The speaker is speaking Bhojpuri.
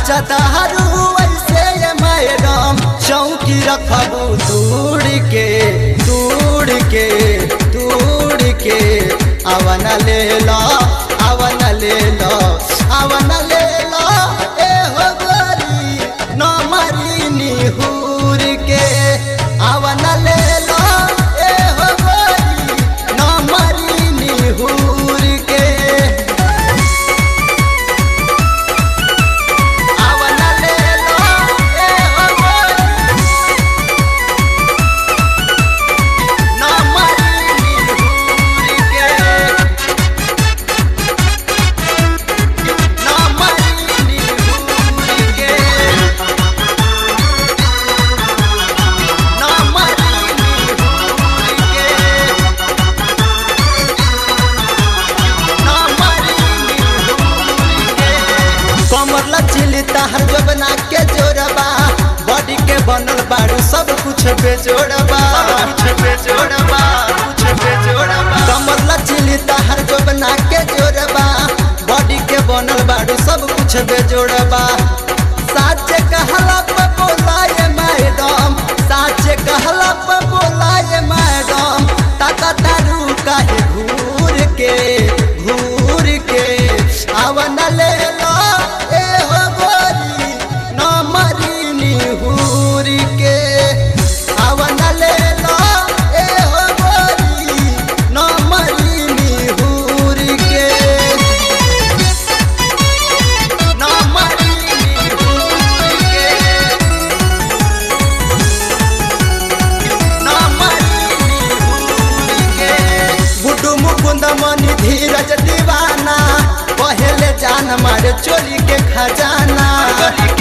नाचतारू ऐसे ये मैडम चौकी रखबू दूड़ के अवन ले लो अवन ले लो अवन ले लो ए हो गोरी न मरी निहूर के अवन ले लो ए हो गोरी न मरी निहूर के अवन ले लो ए हो गोरी न मरी निहूर के न मरी निहूर के कमर लचिली तहर जबना के जोड़बा बॉडी के बनल बारू सब कुछ बेजोड़बा कमर लचिली तहर जबना के जोड़बा बॉडी के बनल बारू सब कुछ बेजोड़बा साच कहला पे बोलाए मैडम साच कहला पे बोलाए मैडम ताका तारू काहे घूर के अवन ले लो ए हो गोरी न मरी निहूर के अवन ले लो ए हो गोरी न मरी निहूर के न मरी निहूर के न मरी निहूर के गुड्डू मुकुंद मनी धीरज दीवाना पहले जान मारे चोरी के खजाना